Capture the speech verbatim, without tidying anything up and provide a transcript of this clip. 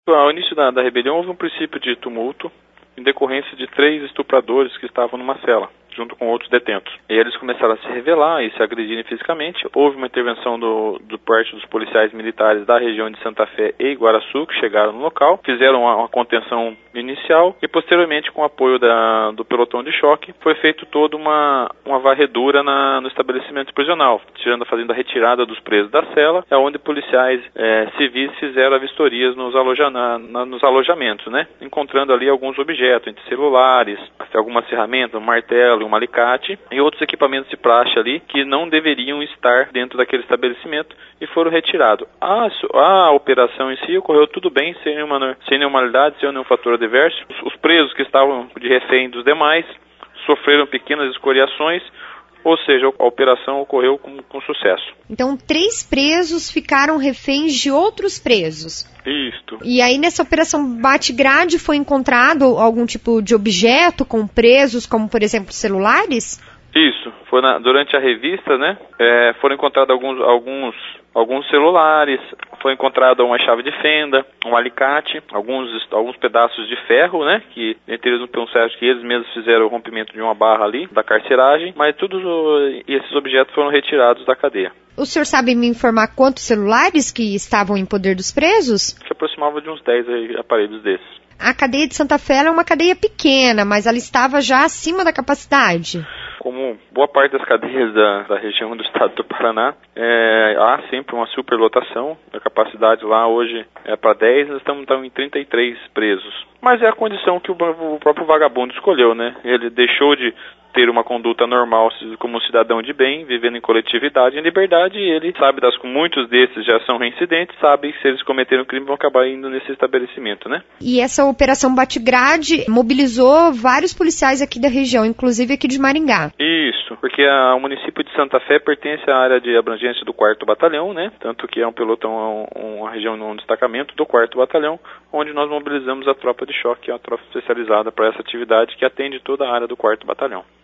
Ao início da, da rebelião houve um princípio de tumulto em decorrência de três estupradores que estavam numa cela, junto com outros detentos. E eles começaram a se rebelar e se agredirem fisicamente. Houve uma intervenção do, do parte dos policiais militares da região de Santa Fé e Iguaraçu, que chegaram no local, fizeram uma, uma contenção inicial e posteriormente, com o apoio da, do pelotão de choque, foi feito toda uma, uma varredura na, no estabelecimento prisional, tirando, fazendo a retirada dos presos da cela, é onde policiais é, civis fizeram vistorias nos, aloja, na, na, nos alojamentos, né? Encontrando ali alguns objetos, entre celulares, algumas ferramentas, um martelo, um alicate e outros equipamentos de praxe ali que não deveriam estar dentro daquele estabelecimento e foram retirados. A, a operação em si ocorreu tudo bem, sem nenhuma, sem nenhuma malidade, sem nenhum fator adverso. Os, os presos que estavam de refém dos demais sofreram pequenas escoriações, ou seja, a operação ocorreu com, com sucesso. Então, três presos ficaram reféns de outros presos. Isto. E aí, nessa operação bate-grade, foi encontrado algum tipo de objeto com presos, como, por exemplo, celulares? Isso. Foi na, durante a revista, né? É, foram encontrados alguns, alguns, alguns celulares, foi encontrada uma chave de fenda, um alicate, alguns, alguns pedaços de ferro, né? Que entre eles não pensam que eles mesmos fizeram o rompimento de uma barra ali, da carceragem, mas todos esses objetos foram retirados da cadeia. O senhor sabe me informar quantos celulares que estavam em poder dos presos? Se aproximava de uns dez aparelhos desses. A cadeia de Santa Fé é uma cadeia pequena, mas ela estava já acima da capacidade. Como boa parte das cadeias da, da região do estado do Paraná, é, há sempre uma superlotação. A capacidade lá hoje é para dez, nós estamos então, em trinta e três presos. Mas é a condição que o, o próprio vagabundo escolheu, né? Ele deixou de ter uma conduta normal como um cidadão de bem, vivendo em coletividade, em liberdade, e ele sabe das muitos desses já são reincidentes, sabe que se eles cometerem um crime vão acabar indo nesse estabelecimento, né? E essa operação Bate-Grade mobilizou vários policiais aqui da região, inclusive aqui de Maringá. Isso, porque a, o município de Santa Fé pertence à área de abrangência do quarto Batalhão, né? Tanto que é um pelotão, uma região, um destacamento do quarto Batalhão, onde nós mobilizamos a tropa de choque, que é uma tropa especializada para essa atividade que atende toda a área do quarto Batalhão.